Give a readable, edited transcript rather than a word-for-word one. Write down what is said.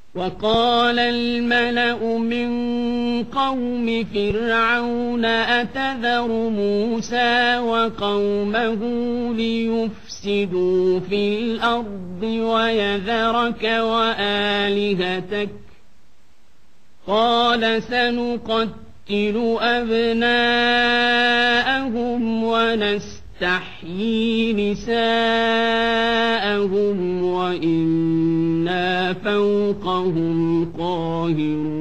وقال الملأ من قوم فرعون أتذر موسى وقومه ليفسدوا في الأرض ويذرك وآلهتك قال سنقتل أبناءهم ونستحيي نساءهم وإنا فوقهم قاهرون